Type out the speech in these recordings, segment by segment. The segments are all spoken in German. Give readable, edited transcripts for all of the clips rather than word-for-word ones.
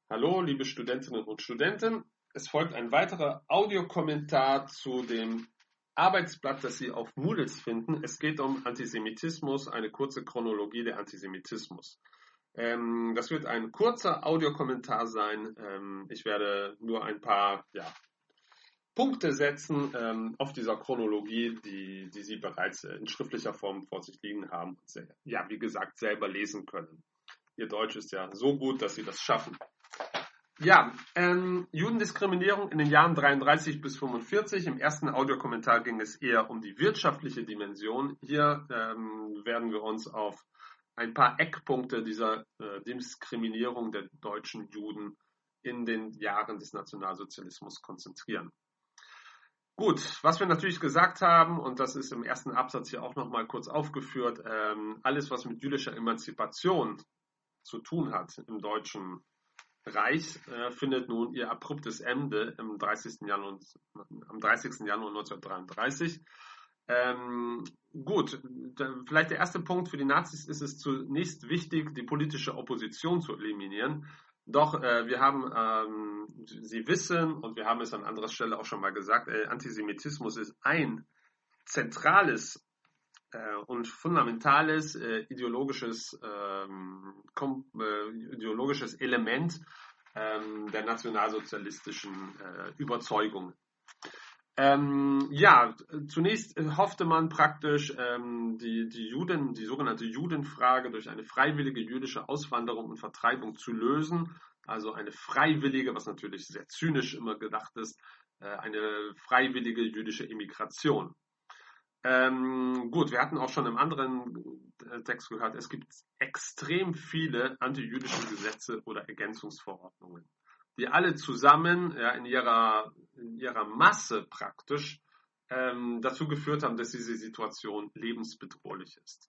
Hallo, liebe Studentinnen und Studenten. Es folgt ein weiterer Audiokommentar zu dem Arbeitsblatt, das Sie auf Moodle finden. Es geht um Antisemitismus, eine kurze Chronologie der Antisemitismus. Das wird ein kurzer Audiokommentar sein. Ich werde nur ein paar Punkte setzen auf dieser Chronologie, die Sie bereits in schriftlicher Form vor sich liegen haben und wie gesagt, selber lesen können. Ihr Deutsch ist ja so gut, dass Sie das schaffen. Judendiskriminierung in den Jahren 33 bis 45. Im ersten Audiokommentar ging es eher um die wirtschaftliche Dimension. Hier werden wir uns auf ein paar Eckpunkte dieser Diskriminierung der deutschen Juden in den Jahren des Nationalsozialismus konzentrieren. Gut, was wir natürlich gesagt haben, und das ist im ersten Absatz hier auch nochmal kurz aufgeführt, alles, was mit jüdischer Emanzipation zu tun hat im Deutschen Reich, findet nun ihr abruptes Ende am 30. Januar 1933. Vielleicht der erste Punkt: Für die Nazis ist es zunächst wichtig, die politische Opposition zu eliminieren. Doch wir haben, Sie wissen, und wir haben es an anderer Stelle auch schon mal gesagt, Antisemitismus ist ein zentrales und fundamentales ideologisches Element der nationalsozialistischen Überzeugung. Zunächst hoffte man praktisch, die sogenannte Judenfrage durch eine freiwillige jüdische Auswanderung und Vertreibung zu lösen. Also eine freiwillige, was natürlich sehr zynisch immer gedacht ist, eine freiwillige jüdische Emigration. Wir hatten auch schon im anderen Text gehört, es gibt extrem viele antijüdische Gesetze oder Ergänzungsverordnungen, die alle zusammen in ihrer Masse praktisch dazu geführt haben, dass diese Situation lebensbedrohlich ist.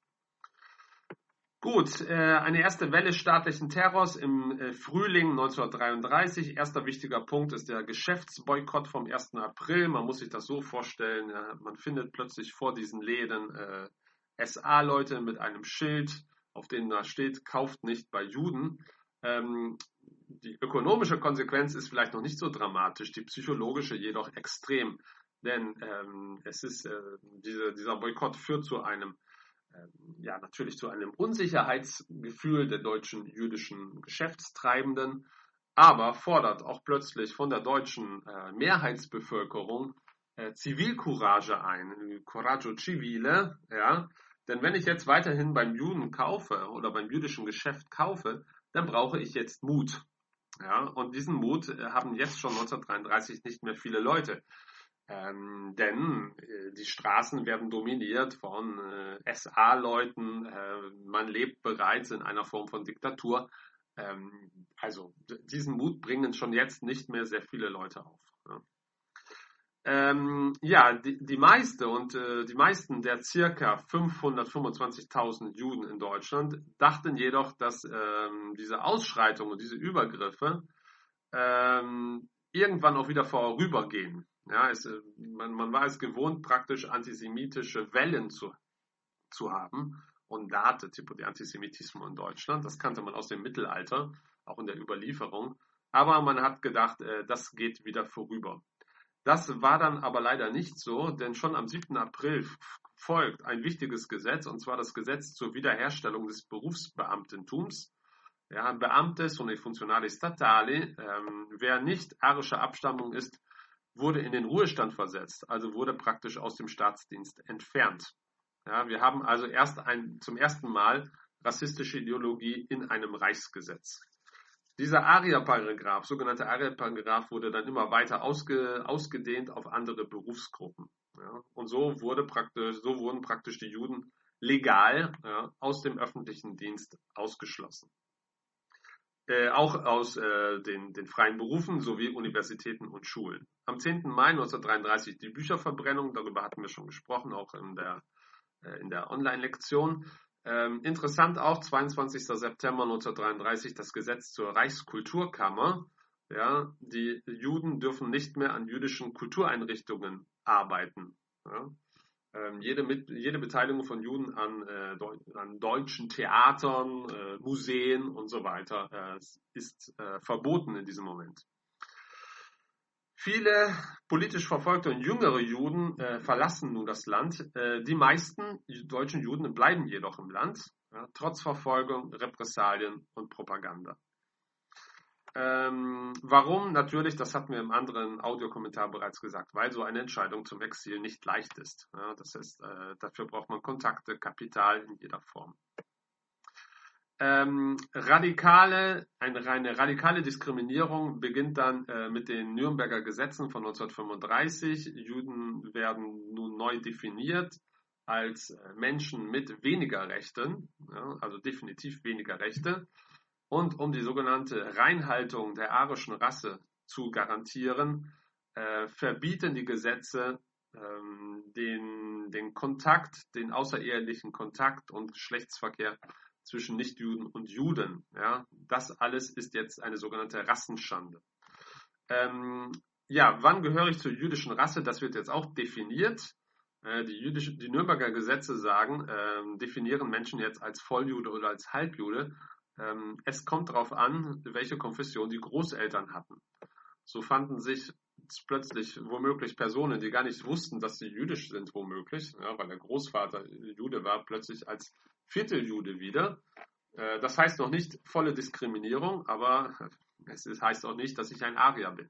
Eine erste Welle staatlichen Terrors im Frühling 1933. Erster wichtiger Punkt ist der Geschäftsboykott vom 1. April. Man muss sich das so vorstellen, man findet plötzlich vor diesen Läden SA-Leute mit einem Schild, auf dem da steht, kauft nicht bei Juden. Die ökonomische Konsequenz ist vielleicht noch nicht so dramatisch, die psychologische jedoch extrem. Denn dieser Boykott führt zu einem natürlich zu einem Unsicherheitsgefühl der deutschen jüdischen Geschäftstreibenden, aber fordert auch plötzlich von der deutschen Mehrheitsbevölkerung Zivilcourage ein, Coraggio Civile, denn wenn ich jetzt weiterhin beim Juden kaufe oder beim jüdischen Geschäft kaufe, dann brauche ich jetzt Mut. Und diesen Mut haben jetzt schon 1933 nicht mehr viele Leute. Denn die Straßen werden dominiert von SA-Leuten, man lebt bereits in einer Form von Diktatur. Diesen Mut bringen schon jetzt nicht mehr sehr viele Leute auf. Die meisten der circa 525.000 Juden in Deutschland dachten jedoch, dass diese Ausschreitungen und diese Übergriffe irgendwann auch wieder vorübergehen. Man war es gewohnt, praktisch antisemitische Wellen zu haben. Ondate, tipo di Antisemitismo in Deutschland. Das kannte man aus dem Mittelalter, auch in der Überlieferung. Aber man hat gedacht, das geht wieder vorüber. Das war dann aber leider nicht so, denn schon am 7. April folgt ein wichtiges Gesetz, und zwar das Gesetz zur Wiederherstellung des Berufsbeamtentums. Beamte sono i funzionari statali. Wer nicht arischer Abstammung ist, wurde in den Ruhestand versetzt, also wurde praktisch aus dem Staatsdienst entfernt. Wir haben also zum ersten Mal rassistische Ideologie in einem Reichsgesetz. Dieser Aria-Paragraph, sogenannte Aria-Paragraph, wurde dann immer weiter ausgedehnt auf andere Berufsgruppen. Und so wurden praktisch die Juden legal aus dem öffentlichen Dienst ausgeschlossen. Auch aus den freien Berufen sowie Universitäten und Schulen. Am 10. Mai 1933 die Bücherverbrennung, darüber hatten wir schon gesprochen, auch in der Online-Lektion. Interessant auch, 22. September 1933 das Gesetz zur Reichskulturkammer. Die Juden dürfen nicht mehr an jüdischen Kultureinrichtungen arbeiten. Jede Beteiligung von Juden an deutschen Theatern, Museen und so weiter ist verboten in diesem Moment. Viele politisch verfolgte und jüngere Juden verlassen nun das Land. Die meisten deutschen Juden bleiben jedoch im Land, trotz Verfolgung, Repressalien und Propaganda. Warum? Natürlich, das hatten wir im anderen Audiokommentar bereits gesagt, weil so eine Entscheidung zum Exil nicht leicht ist. Ja, das heißt, dafür braucht man Kontakte, Kapital in jeder Form. Eine radikale Diskriminierung beginnt dann mit den Nürnberger Gesetzen von 1935. Juden werden nun neu definiert als Menschen mit weniger Rechten, ja, also definitiv weniger Rechte. Und um die sogenannte Reinhaltung der arischen Rasse zu garantieren, verbieten die Gesetze den Kontakt, den außerehelichen Kontakt und Geschlechtsverkehr zwischen Nichtjuden und Juden. Ja, das alles ist jetzt eine sogenannte Rassenschande. Wann gehöre ich zur jüdischen Rasse? Das wird jetzt auch definiert. Die Nürnberger Gesetze definieren Menschen jetzt als Volljude oder als Halbjude. Es kommt darauf an, welche Konfession die Großeltern hatten. So fanden sich plötzlich womöglich Personen, die gar nicht wussten, dass sie jüdisch sind, womöglich, ja, weil der Großvater Jude war, plötzlich als Vierteljude wieder. Das heißt noch nicht volle Diskriminierung, aber es heißt auch nicht, dass ich ein Arier bin.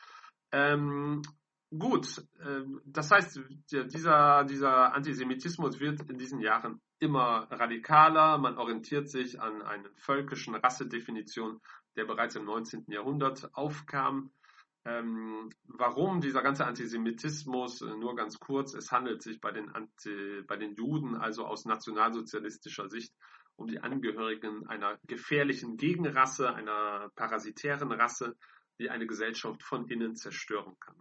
Das heißt, dieser Antisemitismus wird in diesen Jahren immer radikaler. Man orientiert sich an einer völkischen Rassedefinition, der bereits im 19. Jahrhundert aufkam. Warum dieser ganze Antisemitismus? Nur ganz kurz, es handelt sich bei den Juden, also aus nationalsozialistischer Sicht, um die Angehörigen einer gefährlichen Gegenrasse, einer parasitären Rasse, die eine Gesellschaft von innen zerstören kann.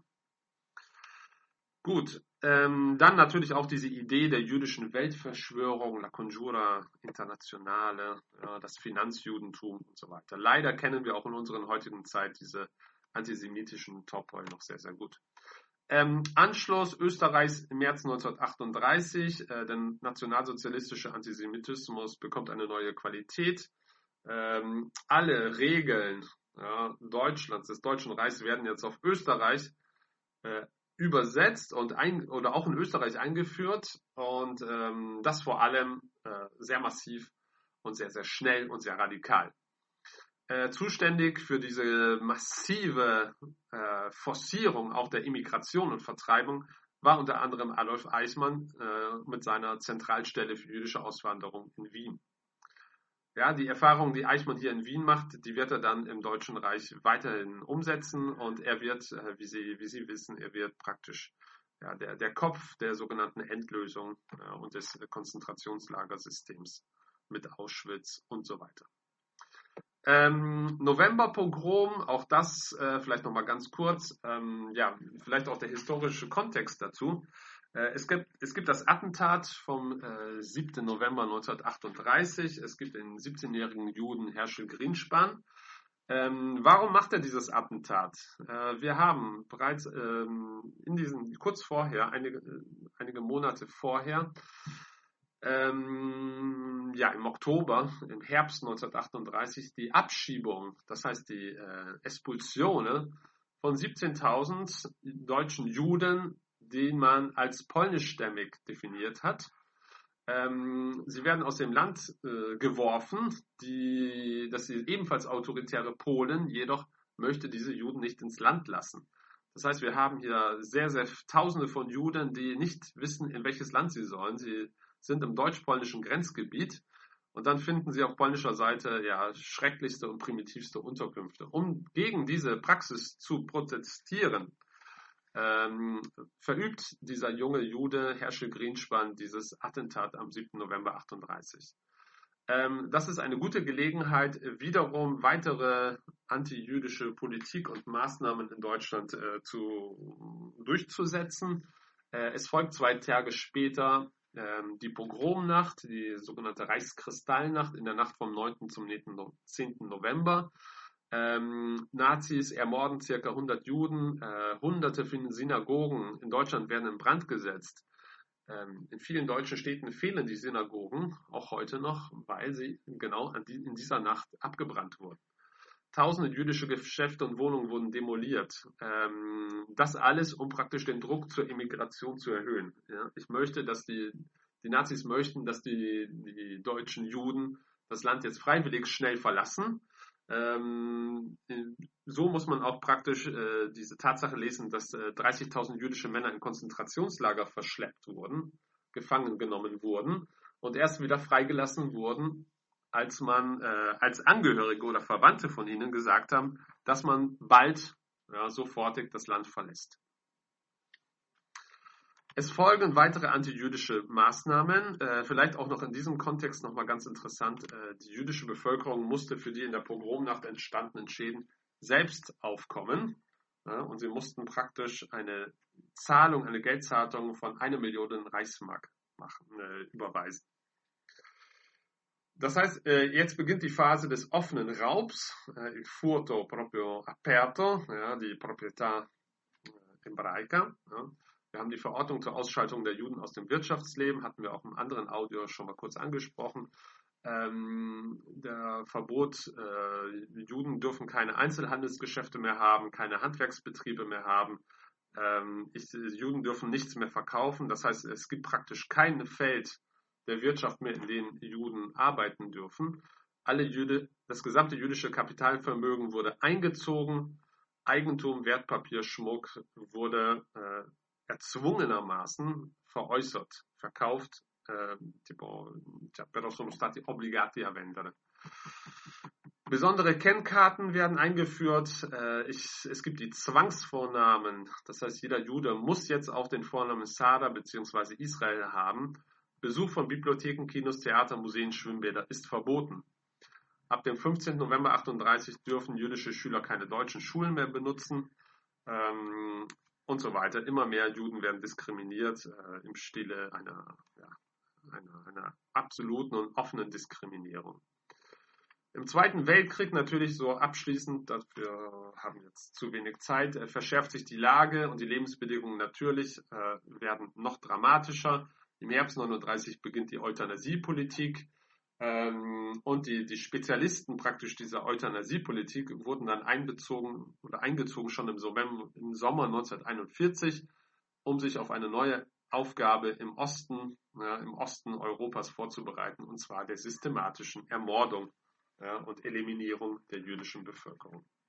Gut, dann natürlich auch diese Idee der jüdischen Weltverschwörung, La Conjura Internationale, das Finanzjudentum und so weiter. Leider kennen wir auch in unserer heutigen Zeit diese antisemitischen Topoi noch sehr, sehr gut. Anschluss Österreichs im März 1938, der nationalsozialistische Antisemitismus bekommt eine neue Qualität. Alle Regeln Deutschlands, des Deutschen Reichs werden jetzt auf Österreich übersetzt oder auch in Österreich eingeführt und das vor allem sehr massiv und sehr, sehr schnell und sehr radikal. Zuständig für diese massive Forcierung auch der Immigration und Vertreibung war unter anderem Adolf Eichmann mit seiner Zentralstelle für jüdische Auswanderung in Wien. Ja, die Erfahrung, die Eichmann hier in Wien macht, die wird er dann im Deutschen Reich weiterhin umsetzen und er wird, wie Sie wissen, er wird praktisch der Kopf der sogenannten Endlösung und des Konzentrationslagersystems mit Auschwitz und so weiter. Novemberpogrom, auch das vielleicht nochmal ganz kurz, vielleicht auch der historische Kontext dazu. Es gibt das Attentat vom 7. November 1938. Es gibt den 17-jährigen Juden Herschel Grienspan. Warum macht er dieses Attentat? Wir haben bereits kurz vorher, einige Monate vorher, im Oktober, im Herbst 1938, die Abschiebung, das heißt die Expulsione von 17.000 deutschen Juden, die man als polnischstämmig definiert hat. Sie werden aus dem Land geworfen, das sind ebenfalls autoritäre Polen, jedoch möchte diese Juden nicht ins Land lassen. Das heißt, wir haben hier sehr, sehr Tausende von Juden, die nicht wissen, in welches Land sie sollen. Sie sind im deutsch-polnischen Grenzgebiet und dann finden sie auf polnischer Seite schrecklichste und primitivste Unterkünfte. Um gegen diese Praxis zu protestieren, verübt dieser junge Jude Herschel Grienspan dieses Attentat am 7. November 1938. Das ist eine gute Gelegenheit, wiederum weitere antijüdische Politik und Maßnahmen in Deutschland durchzusetzen. Es folgt 2 Tage später die Pogromnacht, die sogenannte Reichskristallnacht in der Nacht vom 9. zum 10. November. Nazis ermorden ca. 100 Juden, hunderte Synagogen in Deutschland werden in Brand gesetzt. In vielen deutschen Städten fehlen die Synagogen, auch heute noch, weil sie genau in dieser Nacht abgebrannt wurden. Tausende jüdische Geschäfte und Wohnungen wurden demoliert. Das alles, um praktisch den Druck zur Immigration zu erhöhen. Ja, ich möchte, dass die Nazis möchten, dass die deutschen Juden das Land jetzt freiwillig schnell verlassen. So muss man auch praktisch diese Tatsache lesen, dass 30.000 jüdische Männer in Konzentrationslager verschleppt wurden, gefangen genommen wurden und erst wieder freigelassen wurden, als man als Angehörige oder Verwandte von ihnen gesagt haben, dass man bald sofortig das Land verlässt. Es folgen weitere antijüdische Maßnahmen, vielleicht auch noch in diesem Kontext nochmal ganz interessant. Die jüdische Bevölkerung musste für die in der Pogromnacht entstandenen Schäden selbst aufkommen, und sie mussten praktisch eine Geldzahlung von 1 Million Reichsmark überweisen. Das heißt, jetzt beginnt die Phase des offenen Raubs, il furto proprio aperto, die Proprietà ebraica. Wir haben die Verordnung zur Ausschaltung der Juden aus dem Wirtschaftsleben, hatten wir auch im anderen Audio schon mal kurz angesprochen. Der Verbot, Juden dürfen keine Einzelhandelsgeschäfte mehr haben, keine Handwerksbetriebe mehr haben. Juden dürfen nichts mehr verkaufen. Das heißt, es gibt praktisch kein Feld der Wirtschaft mehr, in denen Juden arbeiten dürfen. Das gesamte jüdische Kapitalvermögen wurde eingezogen. Eigentum, Wertpapier, Schmuck wurde erzwungenermaßen veräußert, verkauft, però sono stati obbligati a vendere. Besondere Kennkarten werden eingeführt. Es gibt die Zwangsvornamen. Das heißt, jeder Jude muss jetzt auch den Vornamen Sarah bzw. Israel haben. Besuch von Bibliotheken, Kinos, Theater, Museen, Schwimmbäder ist verboten. Ab dem 15. November 1938 dürfen jüdische Schüler keine deutschen Schulen mehr benutzen. Und so weiter. Immer mehr Juden werden diskriminiert im Stile einer absoluten und offenen Diskriminierung. Im Zweiten Weltkrieg natürlich so abschließend, dafür haben wir jetzt zu wenig Zeit, verschärft sich die Lage und die Lebensbedingungen natürlich werden noch dramatischer. Im Herbst 1939 beginnt die Euthanasiepolitik. Und die Spezialisten praktisch dieser Euthanasiepolitik wurden dann eingezogen schon im Sommer 1941, um sich auf eine neue Aufgabe im Osten Europas vorzubereiten, und zwar der systematischen Ermordung und Eliminierung der jüdischen Bevölkerung.